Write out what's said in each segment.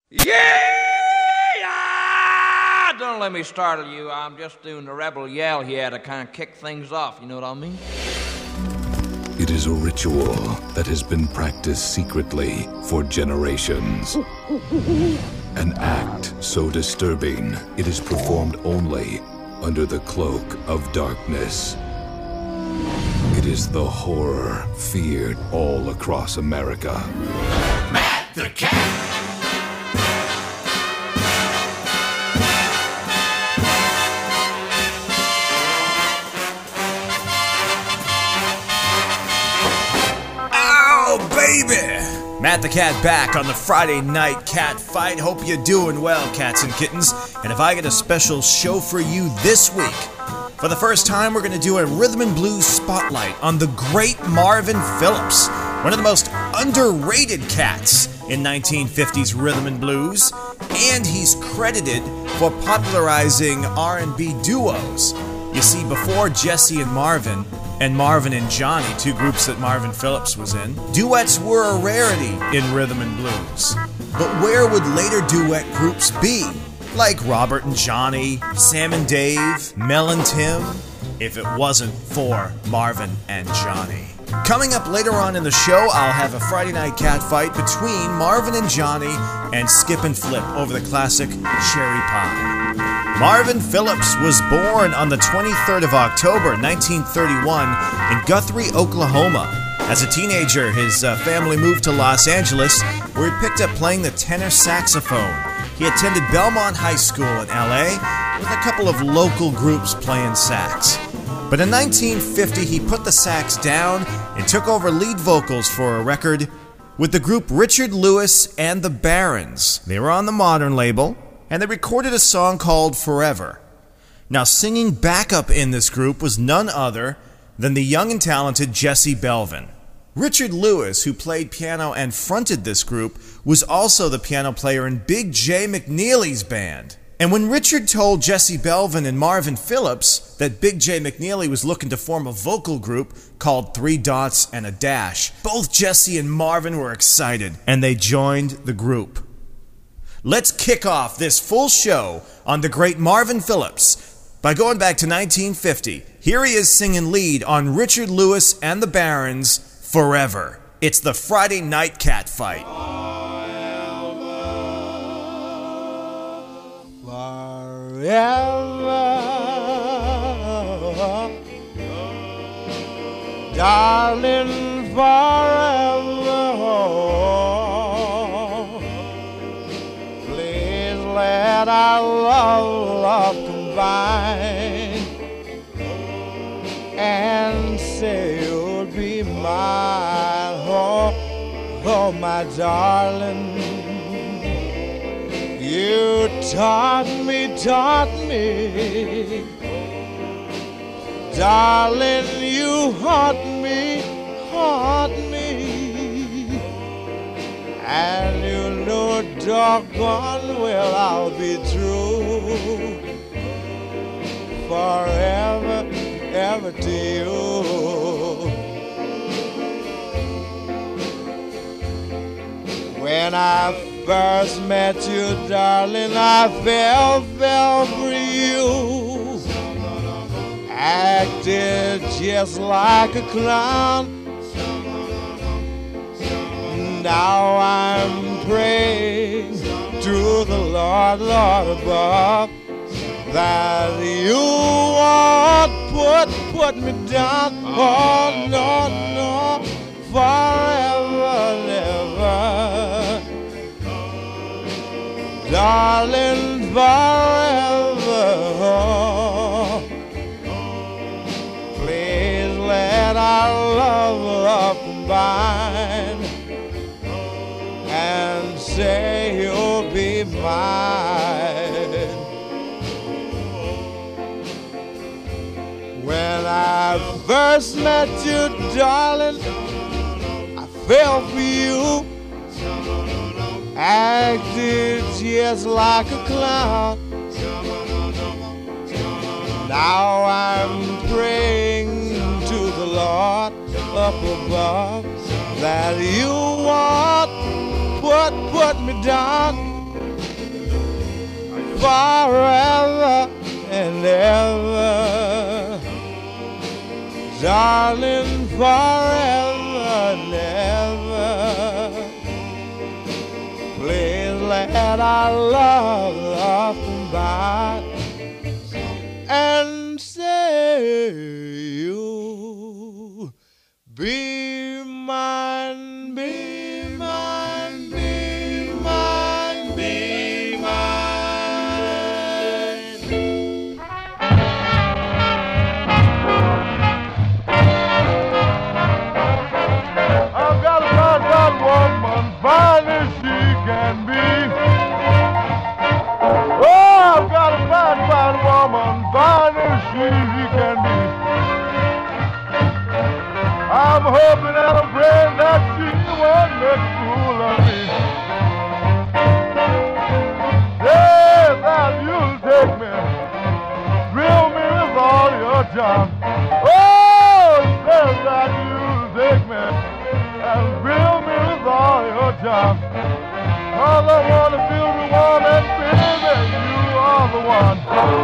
Yeah! Don't let me startle you. I'm just doing the rebel yell here to kind of kick things off, you know what I mean? It is a ritual that has been practiced secretly for generations. An act so disturbing, it is performed only under the cloak of darkness. It is the horror feared all across America. Matt the Cat! Baby! Matt the Cat back on the Friday night cat fight. Hope you're doing well, cats and kittens. And if I get a special show for you this week, for the first time we're going to do a rhythm and blues spotlight on the great Marvin Phillips, one of the most underrated cats in 1950s rhythm and blues, and he's credited for popularizing R&B duos. You see, before Jesse and Marvin and Johnny, two groups that Marvin Phillips was in, duets were a rarity in rhythm and blues. But where would later duet groups be? Like Robert and Johnny, Sam and Dave, Mel and Tim, if it wasn't for Marvin and Johnny. Coming up later on in the show, I'll have a Friday night cat fight between Marvin and Johnny and Skip and Flip over the classic Cherry Pie. Marvin Phillips was born on the 23rd of October, 1931 in Guthrie, Oklahoma. As a teenager, his family moved to Los Angeles, where he picked up playing the tenor saxophone. He attended Belmont High School in LA, with a couple of local groups playing sax. But in 1950, he put the sax down and took over lead vocals for a record with the group Richard Lewis and the Barons. They were on the Modern label, and they recorded a song called Forever. Now, singing backup in this group was none other than the young and talented Jesse Belvin. Richard Lewis, who played piano and fronted this group, was also the piano player in Big J McNeely's band. And when Richard told Jesse Belvin and Marvin Phillips that Big J McNeely was looking to form a vocal group called Three Dots and a Dash, both Jesse and Marvin were excited, and they joined the group. Let's kick off this full show on the great Marvin Phillips by going back to 1950. Here he is singing lead on Richard Lewis and the Barons' Forever. It's the Friday night cat fight. Forever, darling, forever. Please let our love combine and say you'll be mine, oh my darling. You taught me, darling, you haunt me, and you know doggone well I'll be true, forever, ever to you. When I first met you, darling, I fell for you. Acted just like a clown. Now I'm praying to the Lord above that you won't put me down. Oh, no, forever, never. Darling, forever. Please let our love combine and say you'll be mine. When I first met you, darling, I fell for you. Acted just like a clown. Now I'm praying to the Lord up above that you won't put me down. forever and ever, darling, forever and ever. Please let our love often by and say you be mine, be mine, be mine, be mine. I've got a fine woman, fine as she can be. Oh, I've got a fine woman, fine as she can be. I'm hoping and I'm praying that she won't make a fool of me. Yes, that you'll take me, thrill me with all your charm. Oh, says that you'll take me and thrill me with all your charm. All I want to feel the warm and baby, you are the one.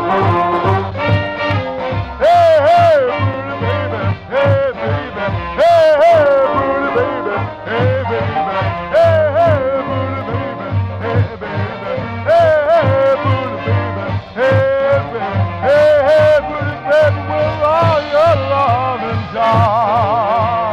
Hey, hey, pretty baby, hey, baby, hey, hey, pretty baby, hey, baby, hey, hey, pretty baby, hey, baby, hey, hey, pretty baby, hey, baby, hey, hey, pretty baby, with all your love and charm.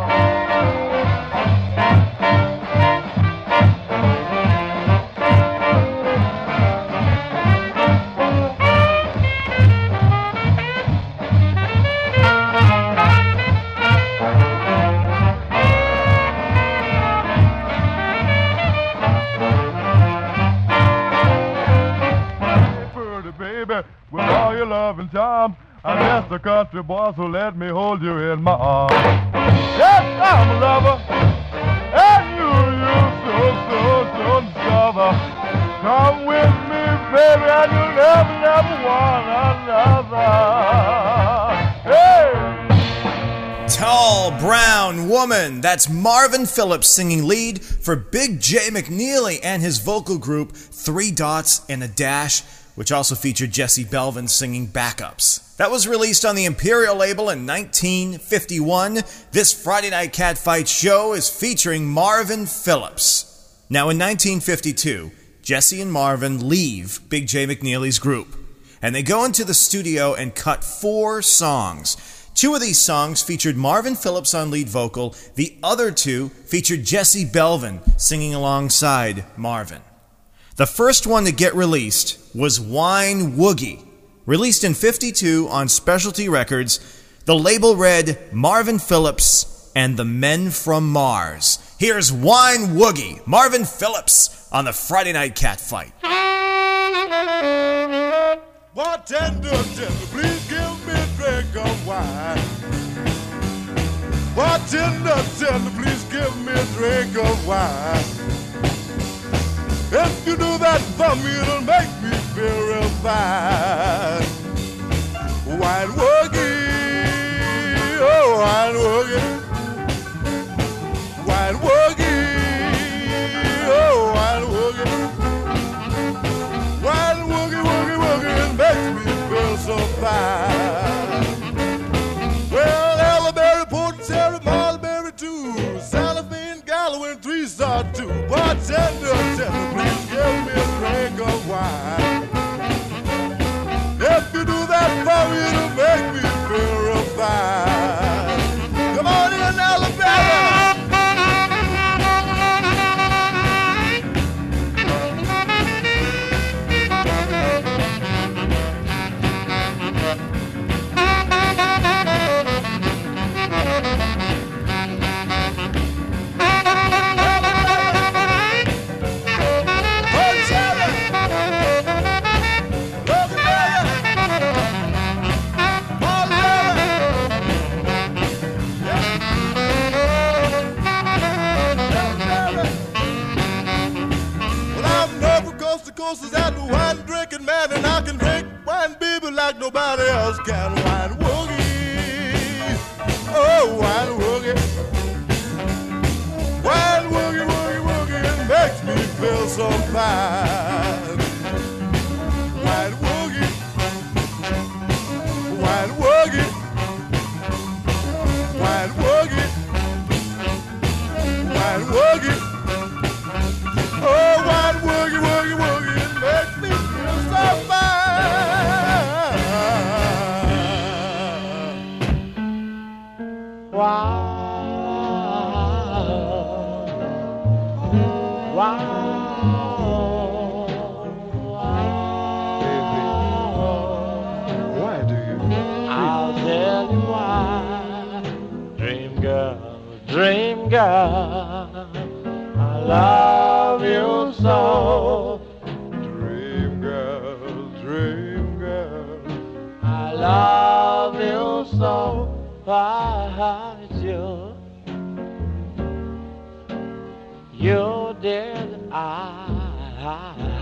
With all your love and charm, I'm just a country boy, so let me hold you in my arms. Yes, I'm a lover, and you so discover. Come with me, baby, and you'll never want another. Hey! Tall, Brown Woman. That's Marvin Phillips singing lead for Big J. McNeely and his vocal group 3 Dots and a Dash, which also featured Jesse Belvin singing backups. That was released on the Imperial label in 1951. This Friday Night Catfight show is featuring Marvin Phillips. Now in 1952, Jesse and Marvin leave Big J. McNeely's group, and they go into the studio and cut 4 songs. 2 of these songs featured Marvin Phillips on lead vocal. The other 2 featured Jesse Belvin singing alongside Marvin. The first one to get released was Wine Woogie. Released in '52 on Specialty Records, the label read Marvin Phillips and the Men from Mars. Here's Wine Woogie, Marvin Phillips on the Friday Night Catfight. Bartender, please give me a drink of wine. Bartender, please give me a drink of wine. If you do that for me, it'll make me feel real fine. Wine Woogie, oh, wine Woogie. Wine Woogie, oh, wine Woogie. Wine Woogie, Woogie, Woogie, it makes me feel so fine. Well, Elleberry, Port Terry, Marlberry too, Cellophane, Galloway, and 3 Star too. Bartender, please give me a drink of wine. If you do that for me, it'll make me feel real fine. Come on in, Alabama. Is that the wine drinking man, and I can drink wine, baby, like nobody else can. Wine Woogie, oh, wine Woogie. Wine Woogie, Woogie, Woogie, it makes me feel so fine.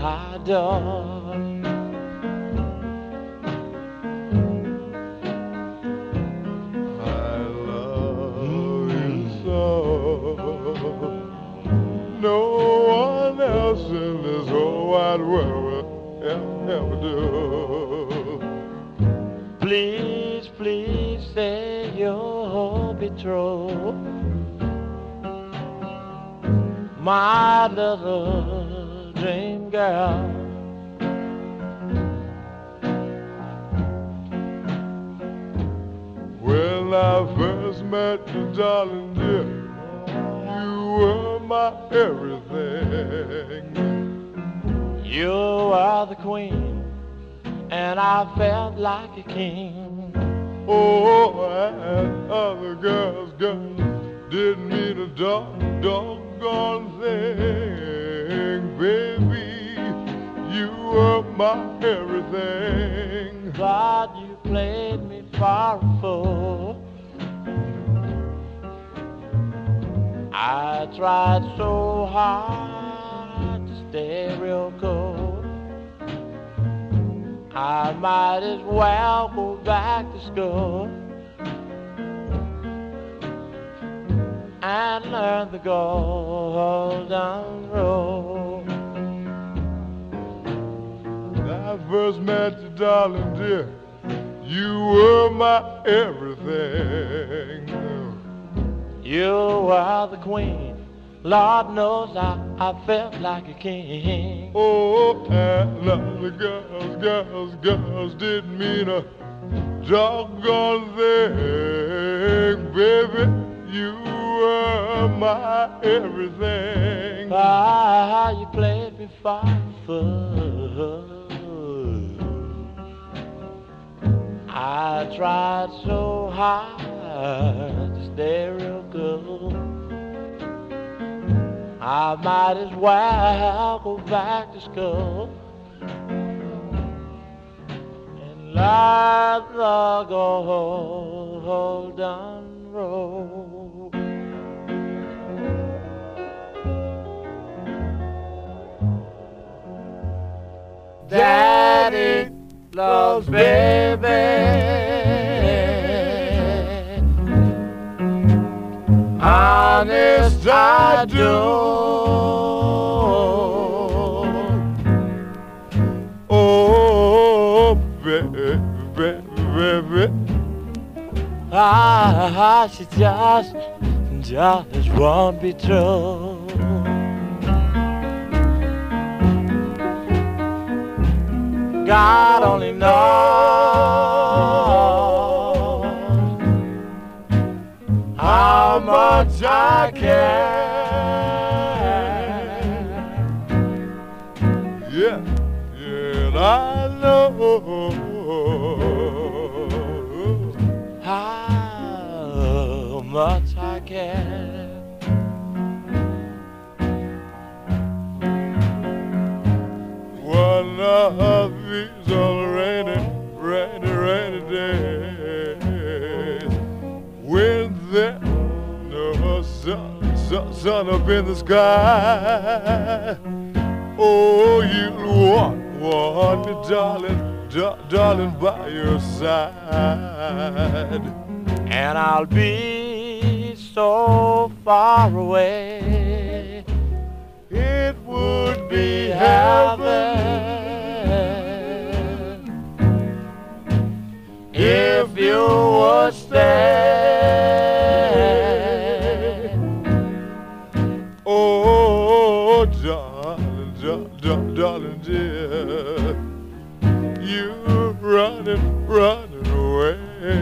adore. I love you so. No one else in this whole wide world will ever do. Please, please say you'll be true. My little dream girl. When I first met you, darling dear, you were my everything. You are the queen, and I felt like a king. Oh, and other girls didn't mean a doggone thing. Baby, you were my everything. But you played me for a fool. I tried so hard to stay real cool. I might as well go back to school and learn the golden rule. When I first met you, darling dear, you were my everything. You are the queen. Lord knows I felt like a king. Oh, and other girls didn't mean a doggone thing. Baby, you were my everything. Ah, you played me for a fool. I tried so hard to stay real cool. I might as well go back to school and learn the golden rule. Daddy loves baby. Honest, I do. Oh, baby, baby. Ah, she just won't be true. God only knows how much I care. Yeah, yeah, I know How much I care. one of these old rainy days when there's no sun up in the sky. Oh, you'll want me, darling, by your side. And I'll be so far away. It would be heaven if you would stay. Oh, darling dear, you're running away.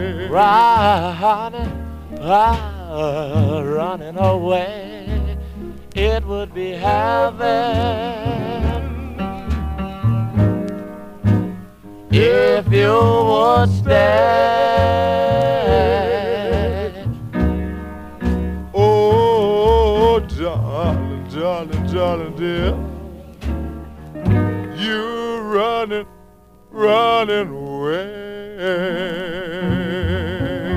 Running away. It would be heaven if you would stay. Oh, darling dear, you're running away.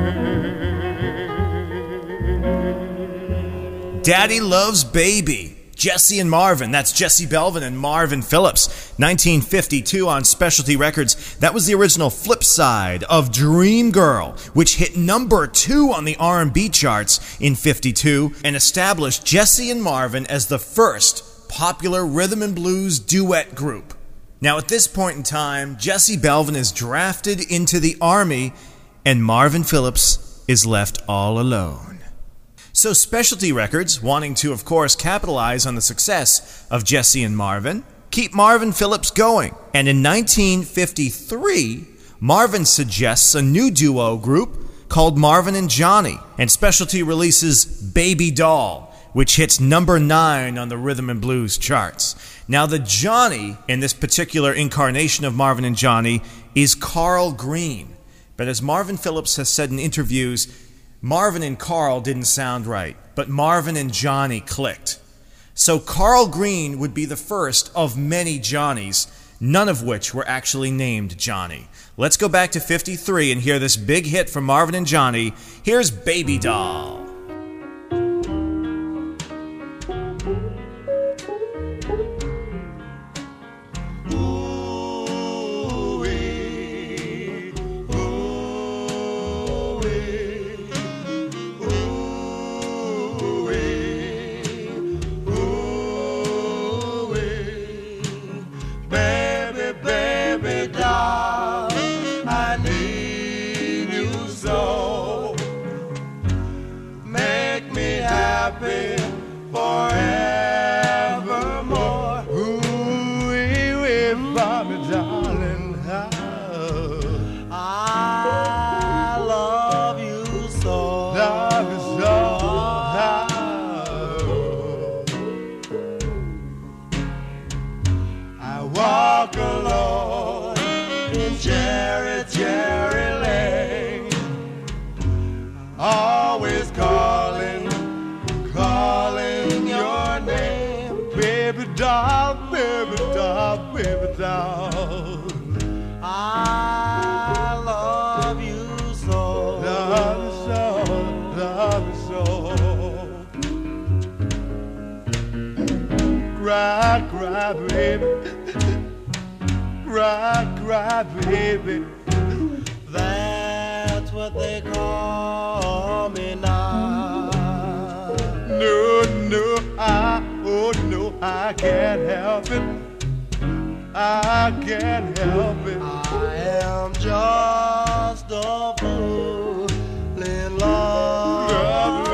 Daddy Loves Baby. Jesse and Marvin, that's Jesse Belvin and Marvin Phillips, 1952 on Specialty Records. That was the original flip side of Dream Girl, which hit number 2 on the R&B charts in 52 and established Jesse and Marvin as the first popular rhythm and blues duet group. Now at this point in time, Jesse Belvin is drafted into the Army and Marvin Phillips is left all alone. So Specialty Records, wanting to, of course, capitalize on the success of Jesse and Marvin, keep Marvin Phillips going. And in 1953, Marvin suggests a new duo group called Marvin and Johnny, and Specialty releases Baby Doll, which hits number 9 on the rhythm and blues charts. Now the Johnny in this particular incarnation of Marvin and Johnny is Carl Green. But as Marvin Phillips has said in interviews, Marvin and Carl didn't sound right, but Marvin and Johnny clicked. So Carl Green would be the first of many Johnnies, none of which were actually named Johnny. Let's go back to 53 and hear this big hit from Marvin and Johnny. Here's Baby Doll. Cry, baby. Cry, baby. That's what they call me now. No, I can't help it. I can't help it. I am just a fool in love.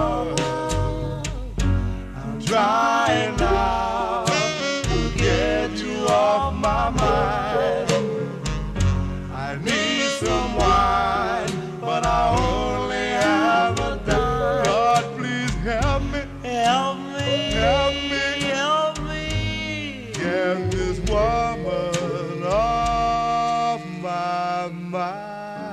I'm trying now to get you off my mind. I need some wine, but I only have a dime. God, please help me. Help me. Help me. Help me. Get this woman off my mind.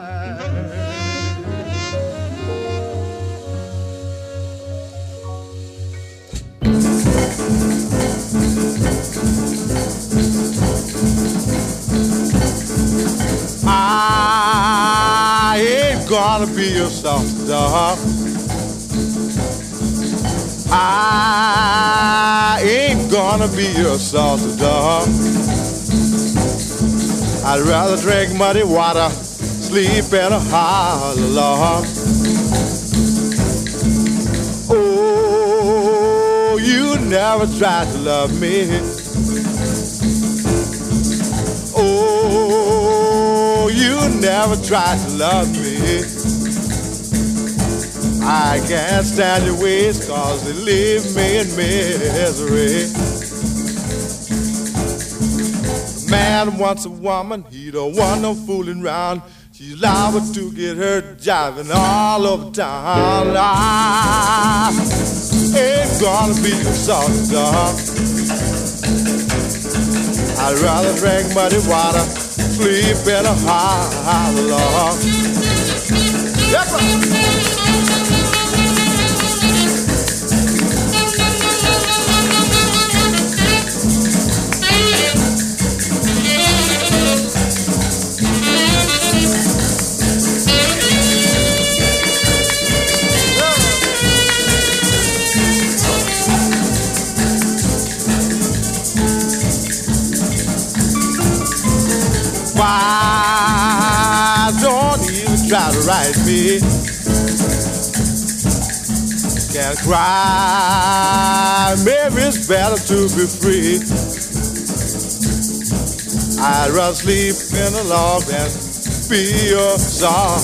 I ain't gonna be your soft dog. I ain't gonna be your salty dog. I'd rather drink muddy water, sleep in a hollow log. Oh, you never tried to love me. Oh, you never tried to love me. I can't stand your ways, 'cause they leave me in misery. A man wants a woman, he don't want no fooling round. She's liable to get hurt jiving all over town. I ain't gonna be a soft dog. I'd rather drink muddy water, sleep in a hollow log. Yep. right me. Can't cry, maybe it's better to be free. I'd rather sleep in a log than be a song.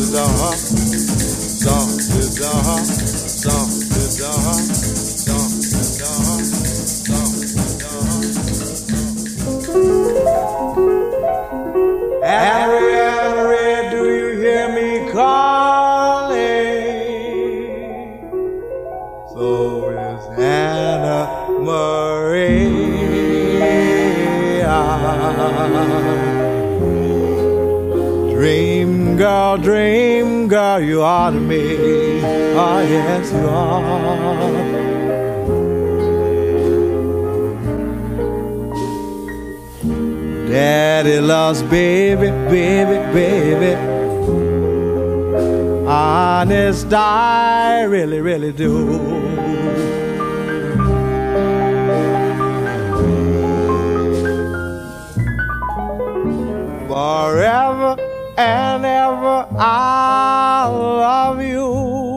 Harry, do you hear me calling? So is Anna Maria. Dream girl, you are to me. Oh, yes, you are. Daddy loves baby. Honest, I really do. Forever and ever I love you,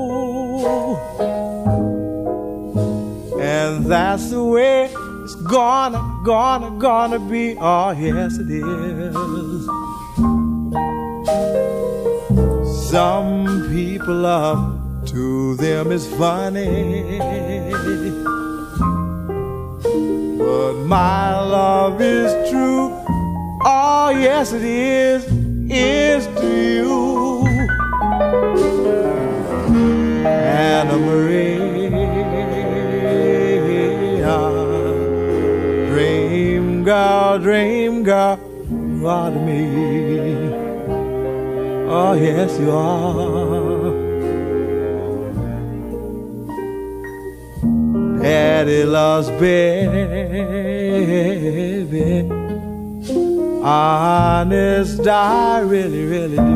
and that's the way it's gonna be. Oh yes it is. Some people love to them is funny, but my love is true. Oh yes it is to you. Anna Maria, dream girl, you are to me. Oh yes you are. Daddy loves baby. Honest, I really do.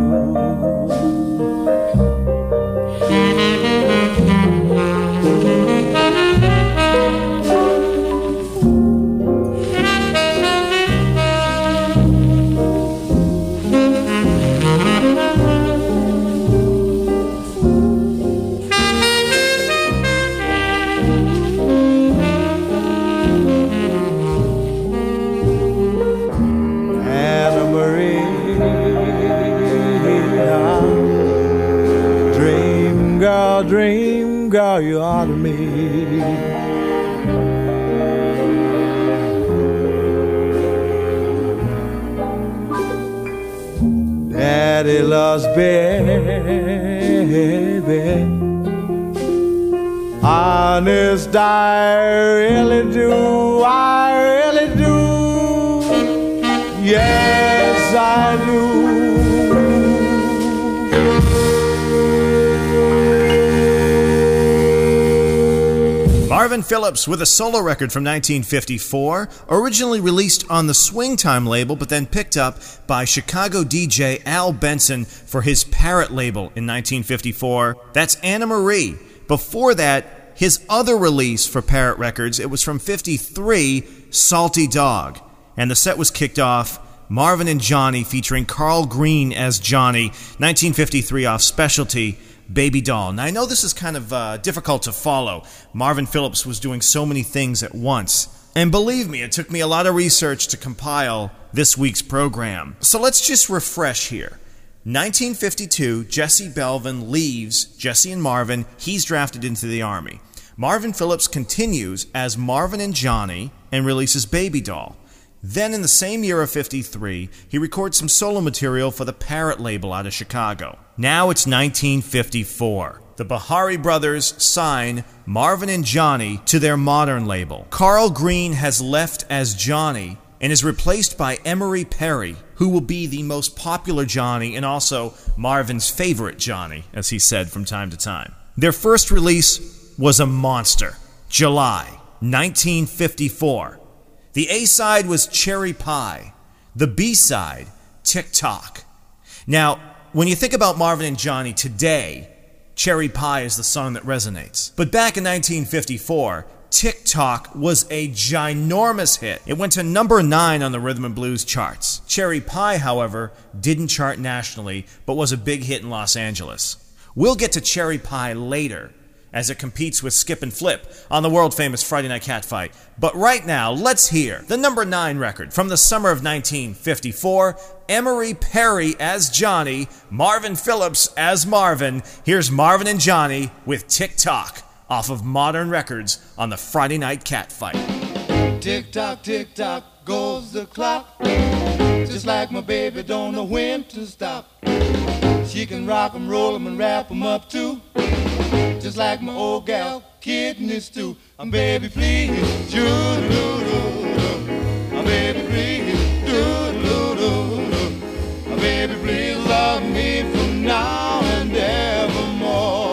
Dream girl, you are to me. Daddy loves baby. Honest, I really do. Yes, I do. Marvin Phillips with a solo record from 1954, originally released on the Swingtime label, but then picked up by Chicago DJ Al Benson for his Parrot label in 1954. That's Anna Marie. Before that, his other release for Parrot Records, it was from 53, Salty Dog. And the set was kicked off Marvin and Johnny featuring Carl Green as Johnny, 1953 off Specialty, Baby Doll. Now, I know this is kind of difficult to follow. Marvin Phillips was doing so many things at once. And believe me, it took me a lot of research to compile this week's program. So let's just refresh here. 1952, Jesse Belvin leaves Jesse and Marvin. He's drafted into the Army. Marvin Phillips continues as Marvin and Johnny and releases Baby Doll. Then in the same year of 53, he records some solo material for the Parrot label out of Chicago. Now it's 1954. The Bahari brothers sign Marvin and Johnny to their modern label. Carl Green has left as Johnny and is replaced by Emery Perry, who will be the most popular Johnny and also Marvin's favorite Johnny, as he said from time to time. Their first release was a monster, July 1954. The A-side was Cherry Pie. The B-side, Tick-Tock. Now, when you think about Marvin and Johnny today, Cherry Pie is the song that resonates. But back in 1954, TikTok was a ginormous hit. It went to number 9 on the rhythm and blues charts. Cherry Pie, however, didn't chart nationally, but was a big hit in Los Angeles. We'll get to Cherry Pie later, as it competes with Skip and Flip on the world-famous Friday Night Cat Fight. But right now, let's hear the number 9 record from the summer of 1954, Emery Perry as Johnny, Marvin Phillips as Marvin. Here's Marvin and Johnny with Tick-Tock off of Modern Records on the Friday Night Cat Fight. Tick-tock, tick-tock goes the clock, just like my baby don't know when to stop. She can rock 'em, roll 'em, and wrap 'em up too, just like my old gal, kidney stew. Baby, please, doo-doo-doo-doo. Baby, please, doo-doo-doo-doo. Baby, please love me from now and evermore.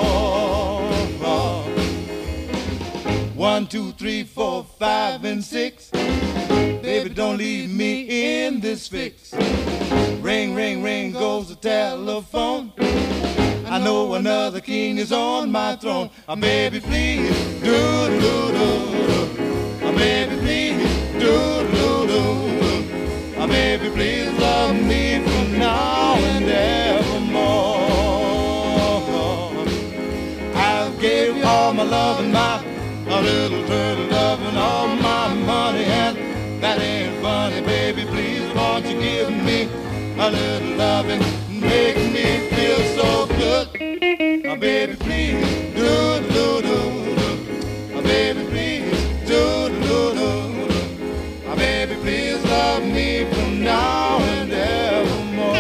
1, 2, 3, 4, 5, and 6. Baby, don't leave me in this fix. Ring, ring, ring goes the telephone. I know another king is on my throne. Baby, please, do-do-do-do. Baby, please, do-do-do-do. Baby, please love me from now and evermore. I gave you all my love and my little turtle love and all my money, and that ain't funny. Baby, please, won't you give me a little loving, make me feel so good. Baby, please, do-do-do-do. Baby, please, do-do-do-do. Baby, please love me from now and evermore.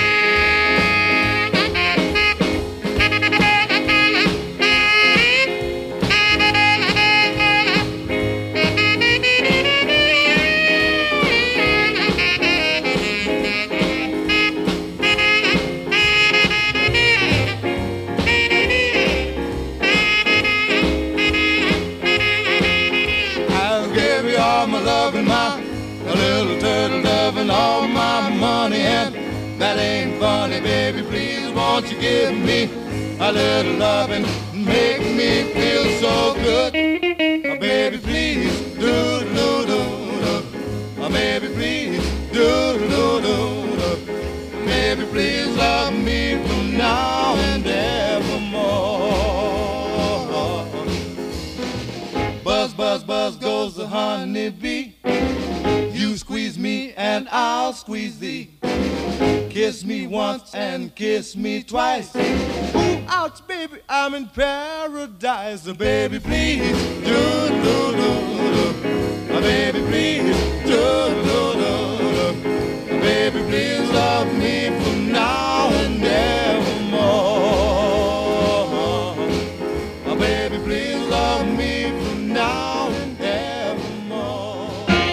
A little turtle dove and all my money, and that ain't funny. Baby, please, won't you give me a little love and make me feel so good. Baby, please, do-do-do-do. Baby, please, do-do-do-do. Baby, please love me from now and evermore. Buzz, buzz, buzz goes the honeybee. You squeeze me and I'll squeeze thee. Kiss me once and kiss me twice. Ooh, ouch, baby, I'm in paradise. Baby, please, do-do-do-do. Baby, please, do-do-do-do. Baby, please love me from now and evermore. Baby, please love me from now and evermore.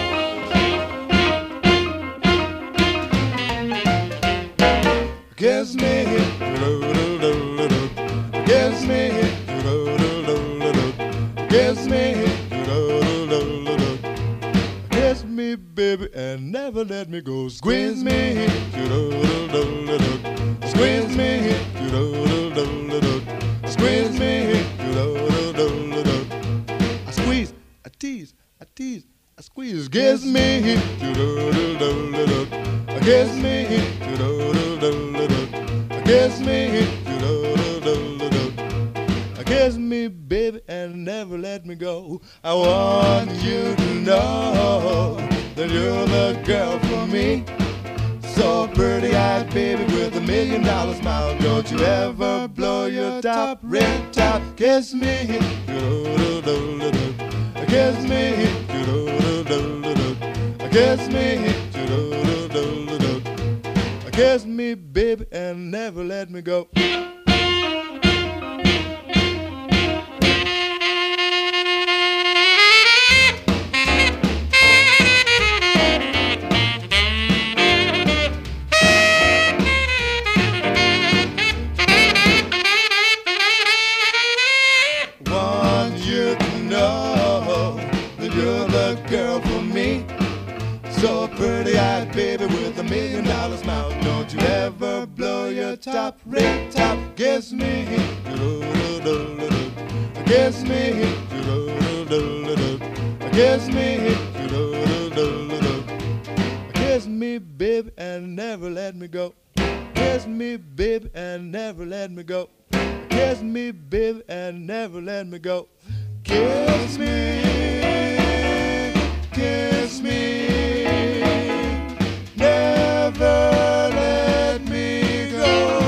Kiss me, do-do-do-do-do. Kiss me, do-do-do-do-do. Kiss me, do-do-do-do-do. Kiss me, baby, and never let me go. Squeeze me, do-do-do-do-do. Squeeze me, do-do-do-do-do. Squeeze me, do-do-do-do-do. I squeeze, I tease, I tease, I squeeze. Kiss me, do-do-do-do-do. Kiss me, do-do-do-do-do. Kiss me, do-do-do-do-do. Kiss me, baby, and never let me go. I want you to know that you're the girl for me. So pretty-eyed, baby, with $1 million smile. Don't you ever blow your top, red top. Kiss me, do-do-do-do-do. Kiss me, do-do-do-do-do. Kiss me, do-do-do-do-do. Kiss me, baby, and never let me go. Want you to know that you're the girl for me. So pretty-eyed, baby, with $1 million smile. Don't you ever blow your top, red top. Kiss me, do-do-do-do-do. Kiss me, do-do-do-do-do. Kiss me, kiss me, baby, and never let me go. Kiss me, baby, and never let me go. Kiss me, baby, and never let me go. Kiss me, kiss me, never let me go.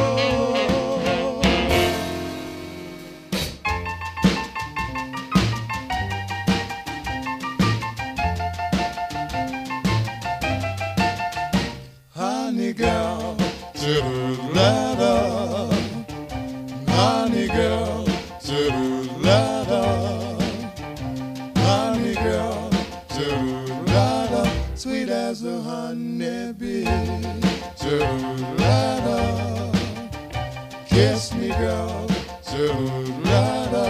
Honey girl, to-do-la-da. Honey girl, to-do-la-da. Honey girl, to-do-la-da. Sweet as a honeybee, to-do-la-da. Kiss me girl, to-do-la-da.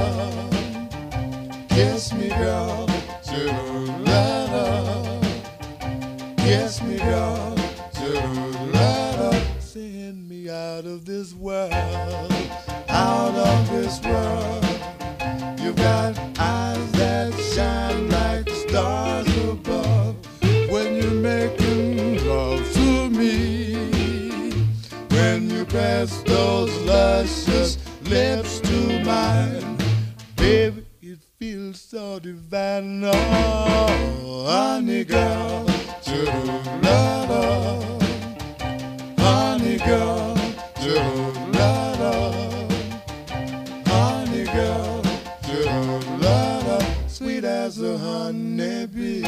Kiss me girl, to-do-la-da. Kiss me girl, to-do-la-da. Send me out of this world, out of this world. You've got eyes that shine like stars above. When you're making love to me, when you press those luscious lips to mine, baby, it feels so divine. Oh, honey girl, to-do-la-da. Honey girl, to-do-la-da. Honey girl, to-do-la-da. Sweet as a honeybee.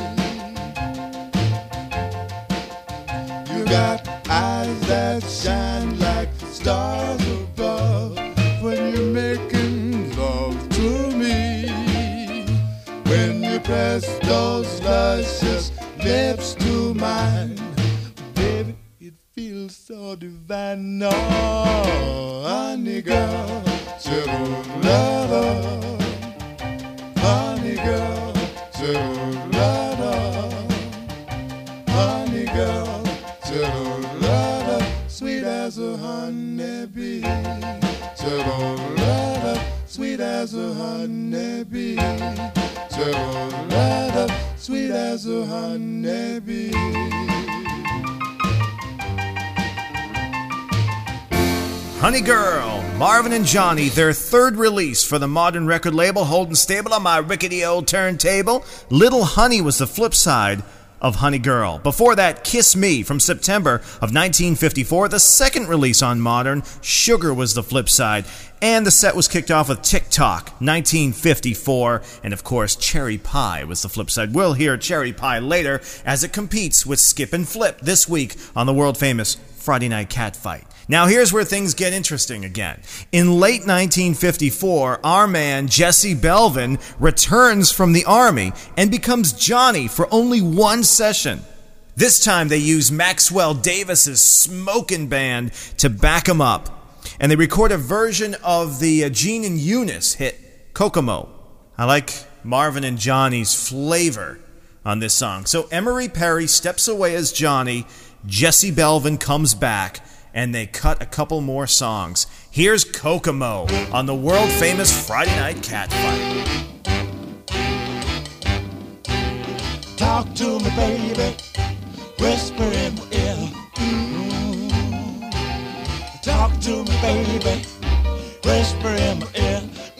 You got eyes that shine like stars above. When you're making love to me, when you press those luscious lips to mine, baby, it feels so divine. Oh, honey girl, to-do-la-da. Honey girl, to-do-la-da. Honey girl, to-do-la-da. Sweet as a honeybee, to-do-la-da. Sweet as a honeybee, to-do-la-da. Sweet as a honeybee. Honey Girl, Marvin and Johnny, their third release for the modern record label, holding stable on my rickety old turntable. Little Honey was the flip side of Honey Girl. Before that, Kiss Me from September of 1954, the second release on Modern. Sugar was the flip side. And the set was kicked off with Tick Tock, 1954. And of course, Cherry Pie was the flip side. We'll hear Cherry Pie later as it competes with Skip and Flip this week on the world famous Friday Night Cat Fight. Now here's where things get interesting again. In late 1954, our man Jesse Belvin returns from the army and becomes Johnny for only one session. This time they use Maxwell Davis's Smokin' Band to back him up. And they record a version of the Gene and Eunice hit Kokomo. I like Marvin and Johnny's flavor on this song. So Emery Perry steps away as Johnny, Jesse Belvin comes back, and they cut a couple more songs. Here's Kokomo on the world famous Friday Night Cat Fight. Talk to me, baby, whisper in my ear. Talk to me, baby, whisper in my ear.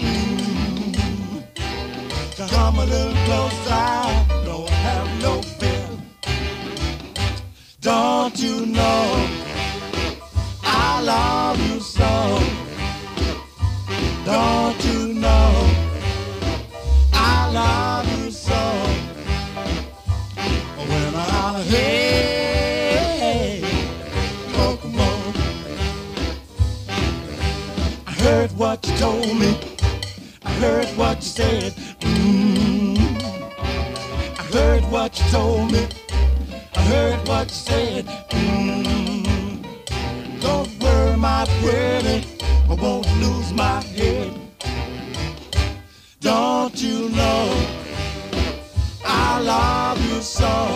Come a little closer, don't have no fear. Don't you know I love you so? Don't you know I love you so? When I holler, hey, Kokomo. I heard what you told me, I heard what you said. I heard what you told me, I heard what you said. Don't worry, my pretty, I won't lose my head. Don't you know I love you so?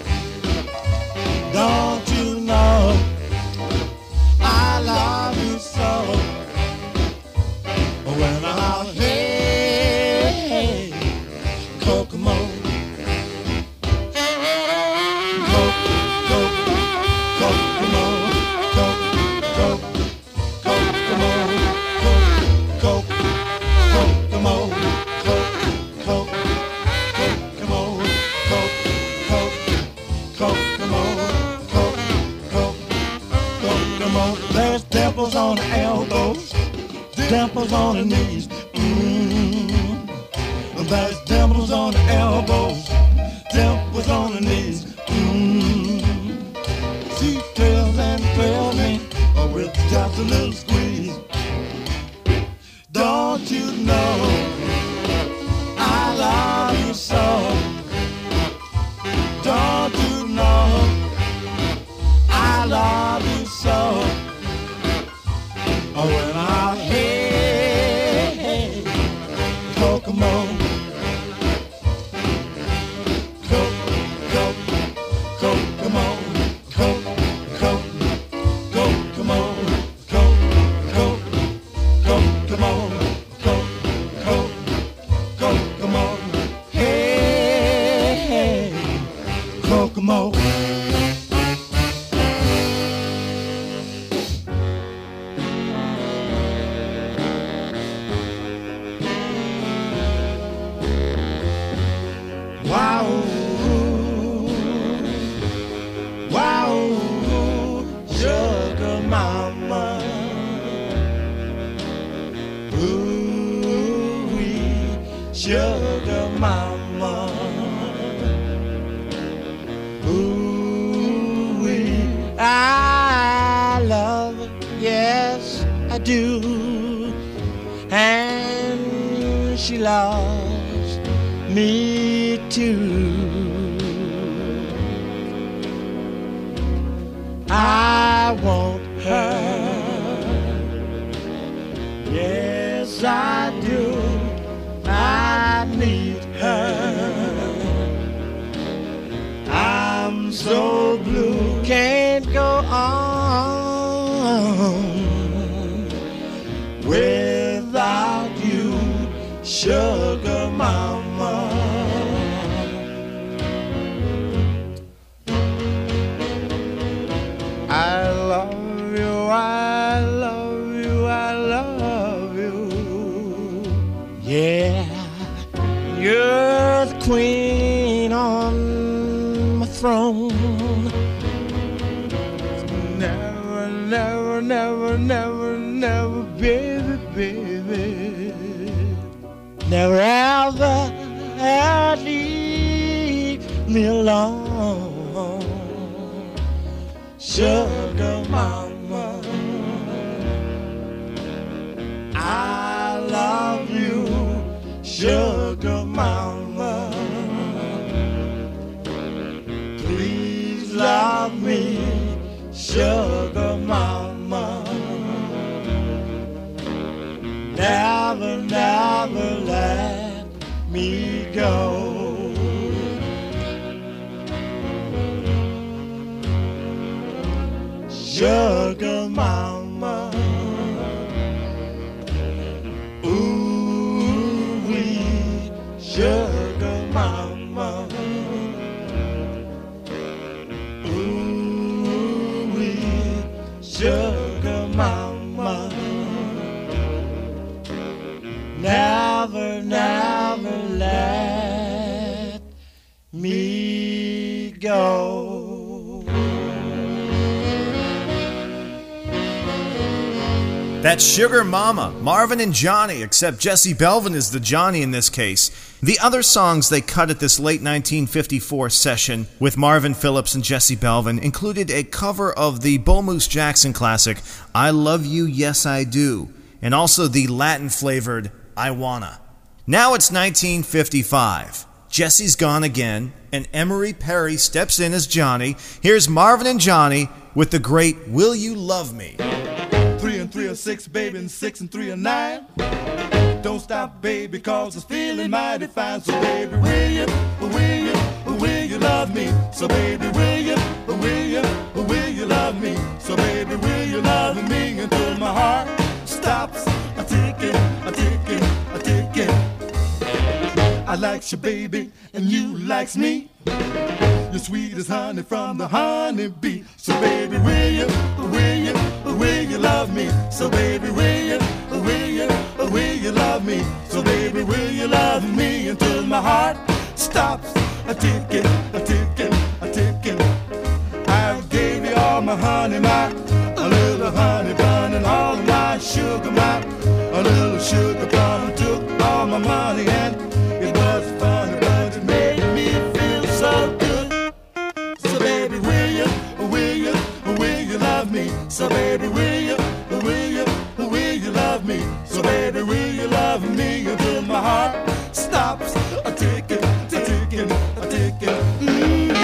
Don't you know I love you so? When I holler, hey, Kokomo. Kokomo. There's dimples on the elbows, dimples on the knees. There's dimples on the elbows, dimples on the knees. She thrills and thrills me with just a little squeeze. Don't you know I love you so? Don't you know I love you so? Oh, when I hey, Kokomo. Sugar mama, ooh-wee, I love her, yes I do, and she loves me too. I want her, yes I do. I need her. I'm so blue, can't go on without you, sugar mama. I love you, I love you, I love you. Yeah, you're the queen on my throne. Never, never, never, never, never, baby, baby. Never ever leave me alone, sugar mama. I love you, sugar mama. Please love me, sugar mama. Never, never let me go. Sugar mama. Ooh-wee, sugar mama. Ooh-wee, sugar mama. Never, never let me go. That's Sugar Mama, Marvin and Johnny, except Jesse Belvin is the Johnny in this case. The other songs they cut at this late 1954 session with Marvin Phillips and Jesse Belvin included a cover of the Bull Moose Jackson classic, I Love You, Yes I Do, and also the Latin-flavored I Wanna. Now it's 1955. Jesse's gone again, and Emery Perry steps in as Johnny. Here's Marvin and Johnny with the great Will You Love Me? 3 and 3 are 6, baby, and 6 and 3 are 9. Don't stop, baby, cause it's feeling mighty fine. So baby, will you love me? So baby, will you love me? So baby, will you love me until my heart stops a-ticking, a-ticking, a-ticking. I likes you, baby, and you likes me. You're sweet as honey from the honeybee. So baby, will you love me? So baby, will you love me? So baby, will you love me until my heart stops a-ticking, a-ticking, a-ticking. my honey, my a little honey bun, and all of my sugar, my a little sugar plum. Took all my money and it was funny, but it made me feel so good. So baby, will you love me? So baby, will you love me? So baby, will you love me until my heart stops a ticking, a ticking, a ticking.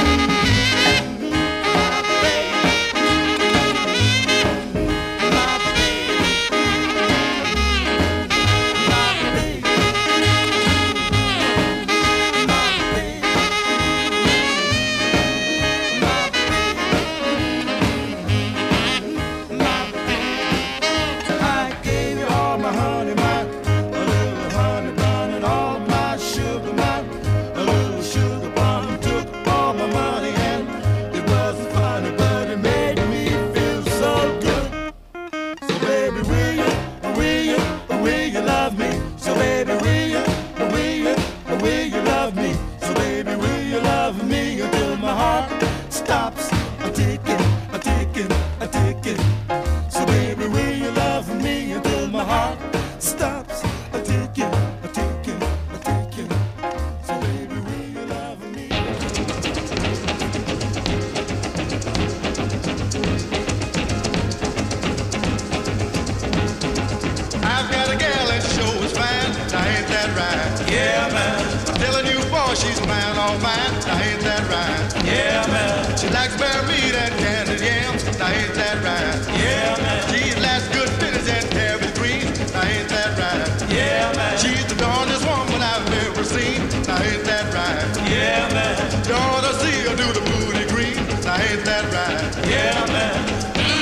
She's mine, all mine, now ain't that right? Yeah, man. She likes bear meat and candied yams, now ain't that right? Yeah, man. She likes good finish and cabbage greens, now ain't that right? Yeah, man. She's the darndest woman I've ever seen, now ain't that right? Yeah, man. You ought to see her do the booty green, now ain't that right? Yeah, man.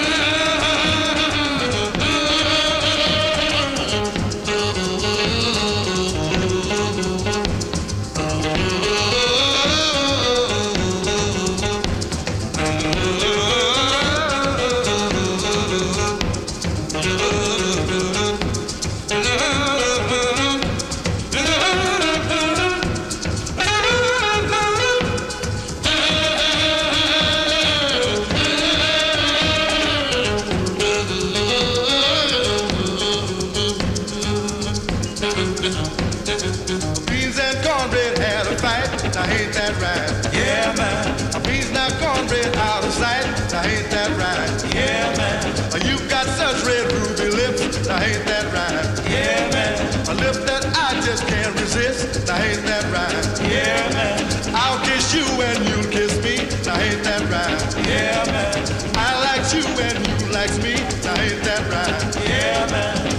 Beans and cornbread had a fight, now ain't that right? Yeah, man. Beans now cornbread out of sight, now ain't that right? Yeah, man. You've got such red ruby lips, now ain't that right? Yeah, man. A lip that I just can't resist, now ain't that right? Yeah, man. I'll kiss you and you'll kiss me, now ain't that right? Yeah, man. I like you and you like me, now ain't that right? Yeah, man.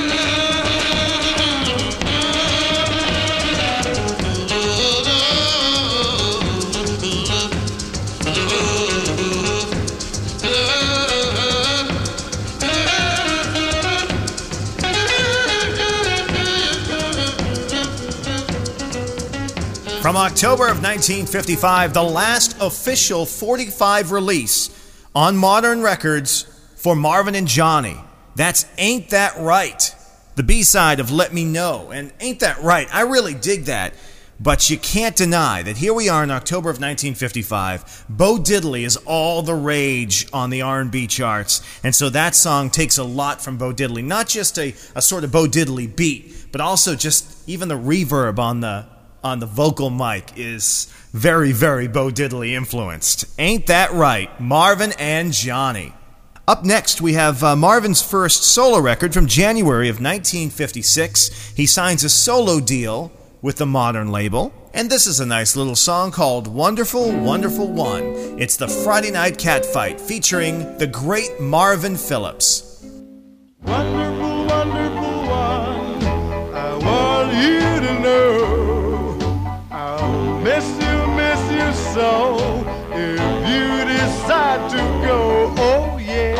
From October of 1955, the last official 45 release on Modern Records for Marvin and Johnny. That's Ain't That Right, the B-side of Let Me Know. And Ain't That Right, I really dig that. But you can't deny that here we are in October of 1955. Bo Diddley is all the rage on the R&B charts. And so that song takes a lot from Bo Diddley. Not just a sort of Bo Diddley beat, but also just even the reverb on the vocal mic is very, very Bo Diddley influenced. Ain't That Right, Marvin and Johnny. Up next, we have Marvin's first solo record from January of 1956. He signs a solo deal with the Modern label, and this is a nice little song called Wonderful, Wonderful One. It's the Friday Night Catfight featuring the great Marvin Phillips. Wonderful, wonderful one, I want you to know I'll miss you so if you decide to go. Oh yes,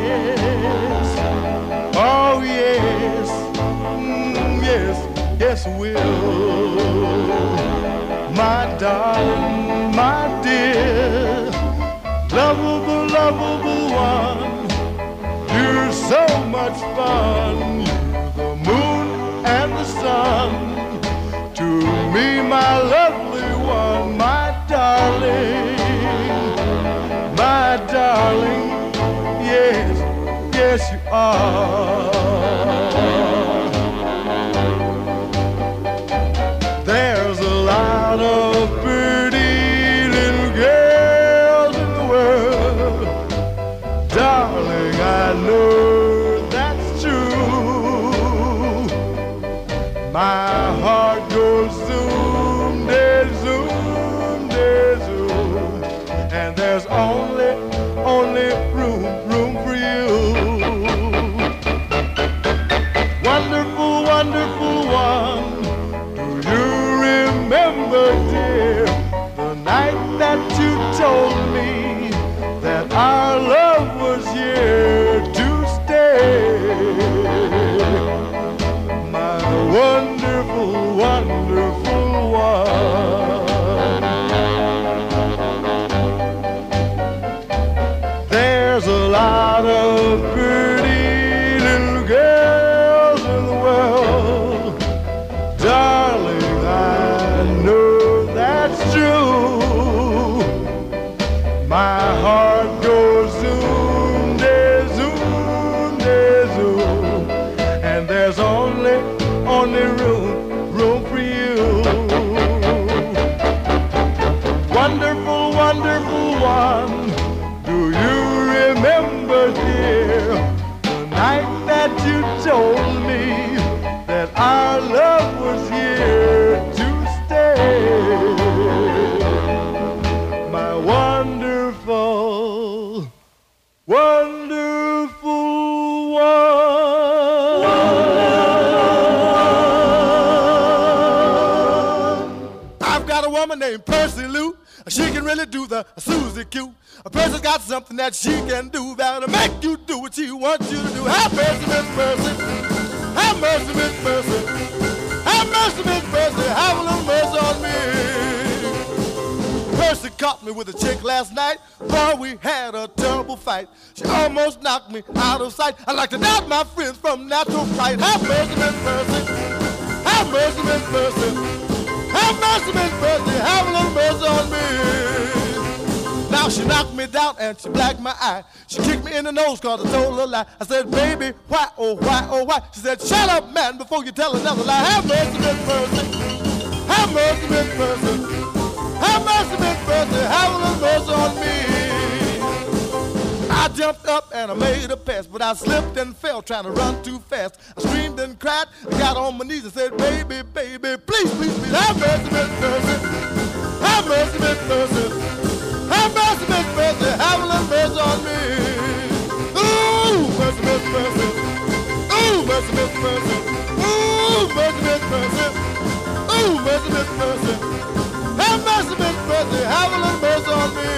oh yes, yes will. My darling, my dear, lovable, lovable one, you're so much fun. You're the moon and the sun to me, my lovely one, my darling, my darling. yes you are. There's a lot of pretty little girls in the world, darling, I know that's true. My heart goes zoom, de zoom, de zoom, and there's only room for you. Wonderful, wonderful one, do you remember, dear, the night that you told me that our love was here to stay? My wonderful, wonderful one. There's a lot of pretty little girls in the world, darling, I know that's true. My heart goes zoom, de zoom, de zoom, and there's only room for you. Wonderful, wonderful one, do you remember, dear, the night that you told me that our love was here to stay? My wonderful, wonderful one. I've got a woman named Percy Lou. She can really do the Susie Q. A person's got something that she can do that'll make you do what she wants you to do. Have mercy, Miss Percy. Have mercy, Miss Percy. Have mercy, Miss Percy. Have a little mercy on me. Percy caught me with a chick last night. Boy, we had a terrible fight. She almost knocked me out of sight. I like to doubt my friends from natural fright. Have mercy, Miss Percy. Have mercy, Miss Percy. Have mercy, Miss Percy. Have a little mercy on me. Now she knocked me down and she blacked my eye. She kicked me in the nose cause I told her a lie. I said, baby, why, oh, why, oh, why? She said, shut up, man, before you tell another lie. Have mercy, Miss Percy. Have mercy, Miss Percy. Have mercy, Miss Percy. Have a little mercy on me. I jumped up and I made a pass, but I slipped and fell trying to run too fast. I screamed and cried, I got on my knees and said, baby, baby, please, please, please, have mercy, Miss Percy. Have mercy, Miss Percy. Have mercy, Miss Percy. Have a little mercy on me. Ooh, mercy, Miss Percy. Ooh, mercy, Miss Percy. Ooh, mercy, Miss Percy. Ooh, mercy, Miss Percy. Have mercy, Miss Percy. Have a little mercy on me.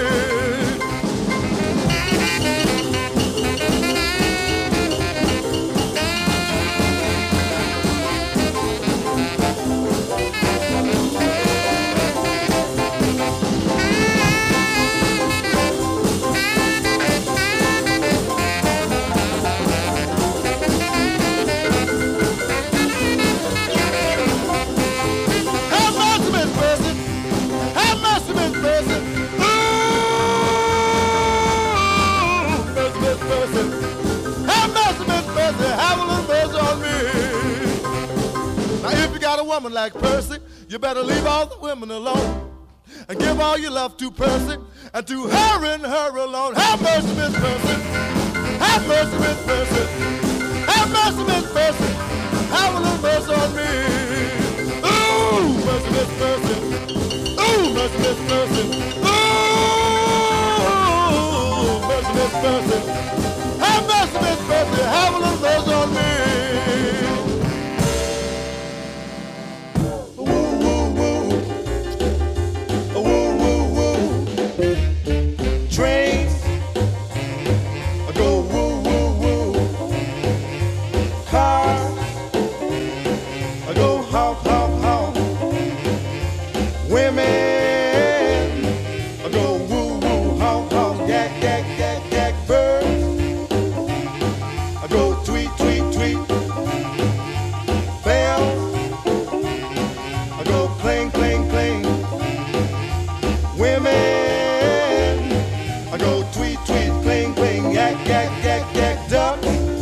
Woman like Percy, you better leave all the women alone and give all your love to Percy and to her and her alone. Have mercy, Miss Percy. Have mercy, Miss Percy. Have mercy, Miss Percy. Have a little mercy on me. Ooh, mercy, Miss Percy. Ooh, mercy, Miss Percy. Ooh, mercy, Miss Percy. Have mercy, Miss Percy. Have a little mercy on me. Trains, I go woo, woo, woo. Cars, I go honk, honk, honk. Women, I go woo, woo, honk, honk. Gag, gag, gag, gag. Birds, I go tweet, tweet, tweet. Bells, I go clang, clang, clang. Women, I go tweet, tweet, cling, cling, yak, yak, yak, yak, ducks.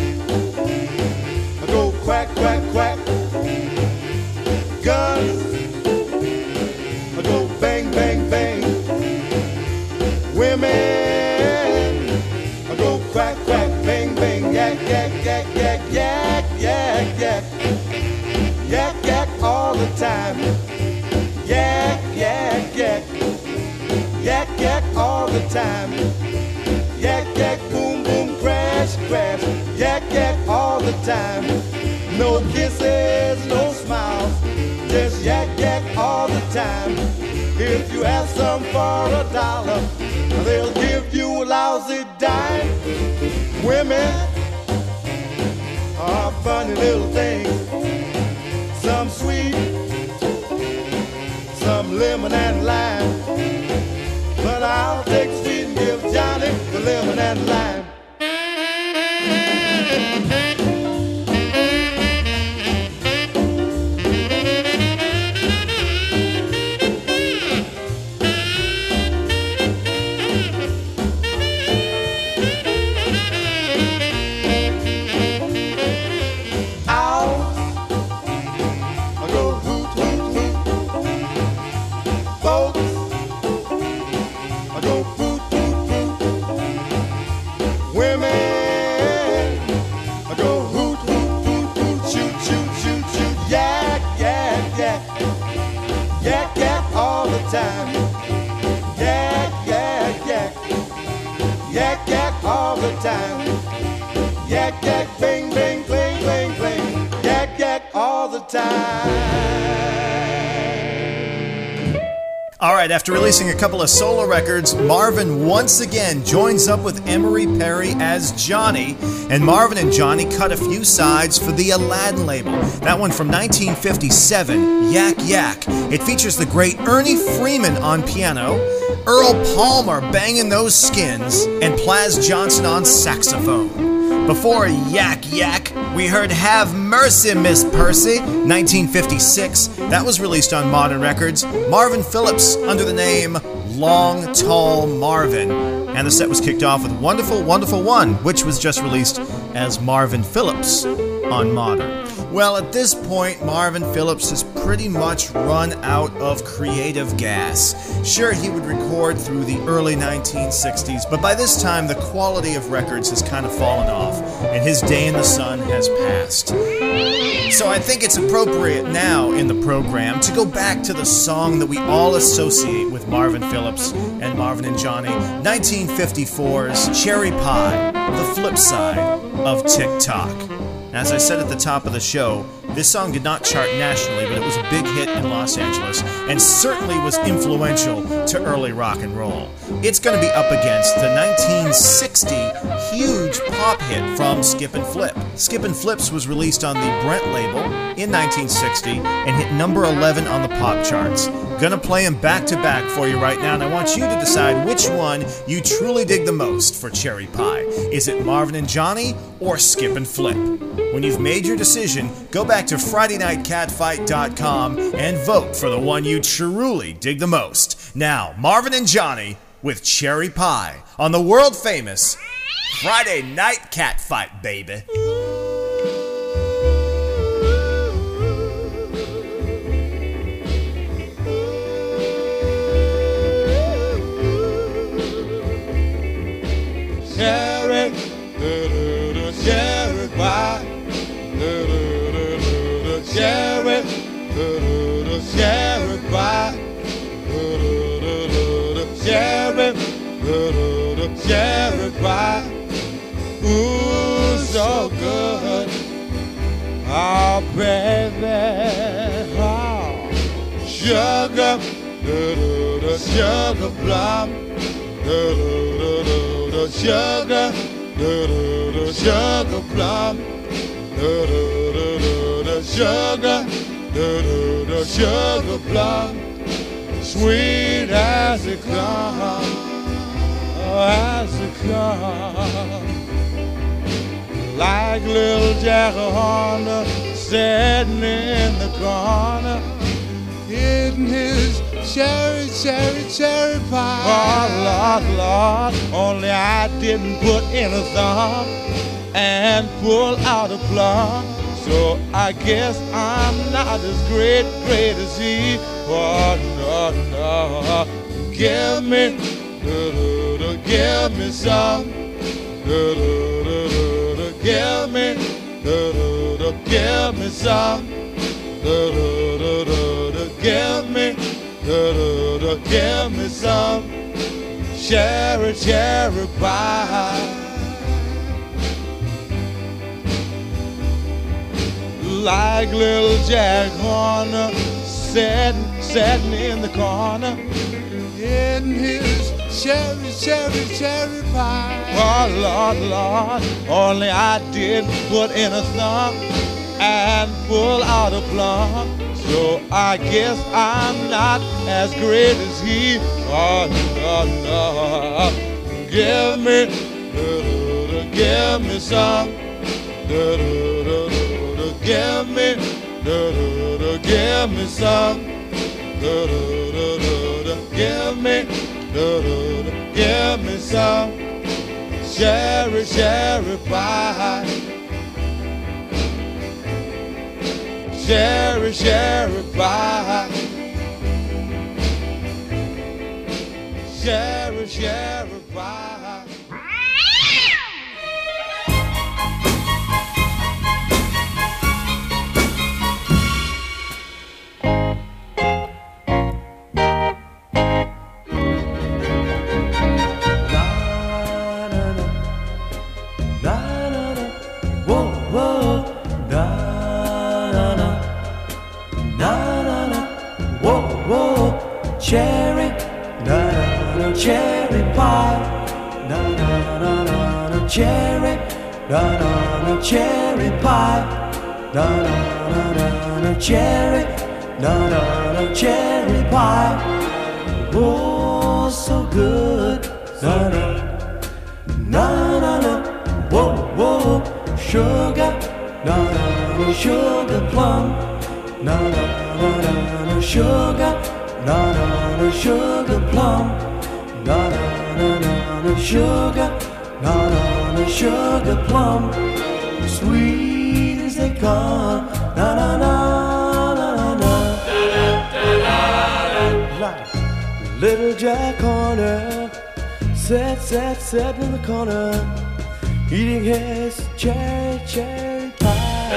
dime. Women are funny little things. Some sweet, some lemon and lime. But I'll take sweet and give Johnny the lemon and lime. Time. Yak, yak, yak. Yak, yak all the time. Yak, yak, bing, bing, bling, bling, bling. Yak, yak all the time. All right, after releasing a couple of solo records, Marvin once again joins up with Emery Perry as Johnny, and Marvin and Johnny cut a few sides for the Aladdin label. That one from 1957, Yak Yak. It features the great Ernie Freeman on piano, Earl Palmer banging those skins, and Plaz Johnson on saxophone. Before Yak Yak, we heard Have Mercy, Miss Percy, 1956. That was released on Modern Records. Marvin Phillips under the name Long Tall Marvin. And the set was kicked off with Wonderful, Wonderful One, which was just released as Marvin Phillips on Modern. Well, at this point, Marvin Phillips has pretty much run out of creative gas. Sure, he would record through the early 1960s, but by this time, the quality of records has kind of fallen off, and his day in the sun has passed. So I think it's appropriate now in the program to go back to the song that we all associate with Marvin Phillips and Marvin and Johnny, 1954's Cherry Pie, the flip side of Tick Tock. As I said at the top of the show, this song did not chart nationally, but it was a big hit in Los Angeles and certainly was influential to early rock and roll. It's going to be up against the 1960 huge pop hit from Skippin' Flip. Skippin' Flips was released on the Brent label in 1960 and hit number 11 on the pop charts. Gonna play them back to back for you right now, and I want you to decide which one you truly dig the most for Cherry Pie. Is it Marvin and Johnny or Skippin' Flip? When you've made your decision, go back to FridayNightCatFight.com and vote for the one you truly dig the most. Now, Marvin and Johnny with Cherry Pie on the world famous Friday Night Cat Fight, baby. Cherry, cherry pie, cherry, cherry pie, cherry, cherry pie. Ooh, so good, oh baby, oh, sugar, sugar plum. Sugar, sugar plum, sugar, sugar plum, sweet as it comes, as it comes, like little Jack Horner sitting in the corner, eating his cherry, cherry, cherry pie. Oh, Lord, Lord, only I didn't put in a thumb and pull out a plum. So I guess I'm not as great as he. Oh, no, no, give me some. Give me some. Give me some cherry, cherry pie. Like little Jack Horner sitting in the corner, getting his cherry pie. Oh, Lord, Lord, only I didn't put in a thumb and pull out a plum. So I guess I'm not as great as he. Oh, no, no. Give me some. Give me some. Give me some cherry pie. Cherry pie. Cherry pie. Cherry pie, na na na na na cherry, na na na cherry pie, na na na na na cherry, na na na cherry pie. Oh, so good, na na na na na. Whoa whoa, sugar, na na na sugar plum, na na na na sugar, na na na sugar plum. Na na na na na sugar, na na na sugar plum, sweet as they come. Na na na na na na. Little Jack Horner sat in the corner, eating his cherry pie.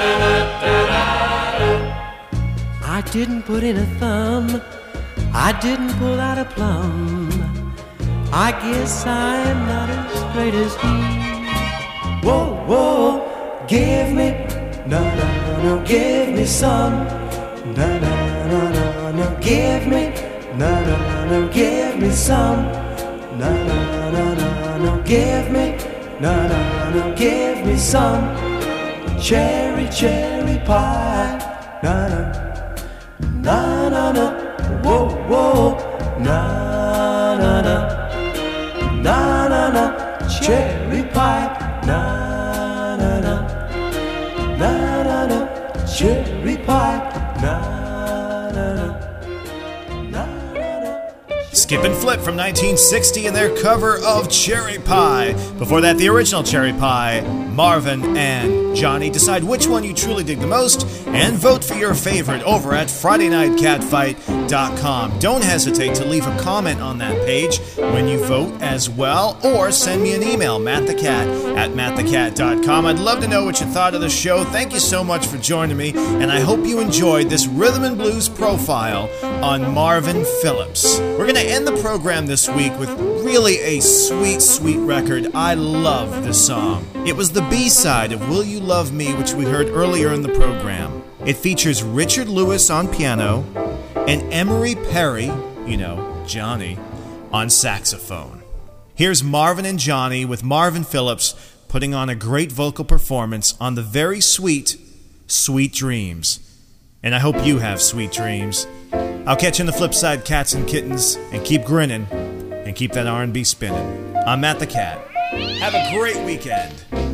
I didn't put in a thumb, I didn't pull out a plum. I guess I'm not as great as he. Whoa, whoa, give me, no, no, no, give me some. No, no, no, no, no, give me, no, no, no, give me some. No, no, no, no, no, give me, no, no, no, give me some. Cherry pie. No, no, no, no, no, whoa, whoa, no, no, no. Na na na, cherry pie. Na na na, na na na, cherry pie. Na na na, na na na. Skip and Flip from 1960 and their cover of Cherry Pie. Before that, the original Cherry Pie, Marvin and Johnny. Decide which one you truly dig the most and vote for your favorite over at FridayNightCatFight.com. Don't hesitate to leave a comment on that page when you vote as well, or send me an email, mattthecat@mattthecat.com. I'd love to know what you thought of the show. Thank you so much for joining me, and I hope you enjoyed this rhythm and blues profile on Marvin Phillips. We're going to end the program this week with really a sweet, sweet record. I love this song. It was the B-side of Will You Love Me, which we heard earlier in the program. It features Richard Lewis on piano and Emery Perry, you know, Johnny, on saxophone. Here's Marvin and Johnny with Marvin Phillips putting on a great vocal performance on the very sweet, Sweet Dreams. And I hope you have sweet dreams. I'll catch you on the flip side, cats and kittens, and keep grinning and keep that R&B spinning. I'm Matt the Cat. Have a great weekend.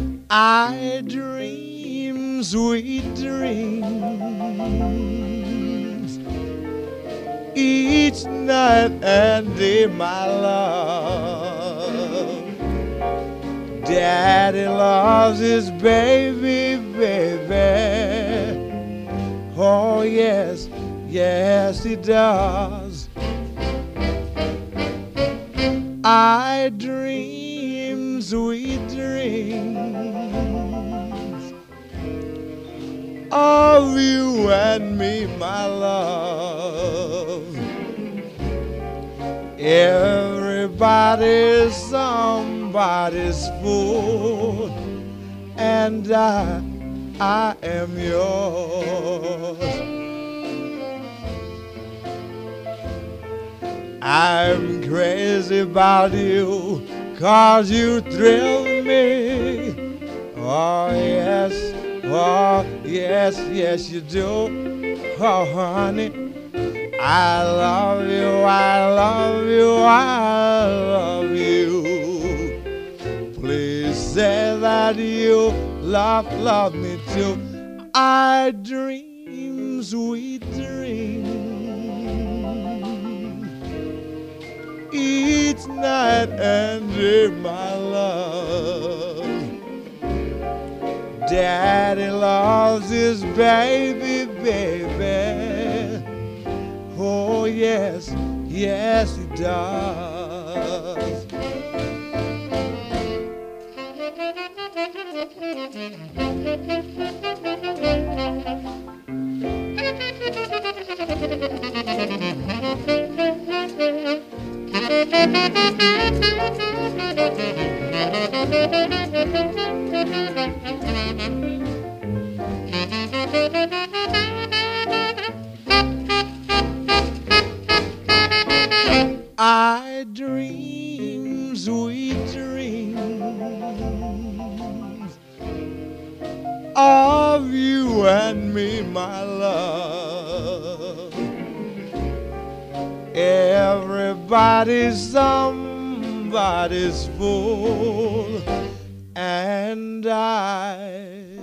I dream sweet dreams each night and day, my love. Daddy loves his baby, baby. Oh, yes, yes, he does. I dream sweet dreams of you and me, my love. Everybody's somebody's fool, and I am yours. I'm crazy about you, 'cause you thrill me. Oh yes, yes you do. Oh honey, I love you, I love you, I love you. Please say that you love me too. I dream sweet dreams each night and day, my love. Daddy loves his baby, baby. Oh yes, yes he does. I dream sweet dreams of you and me, my love. Everybody's somebody's fool, and I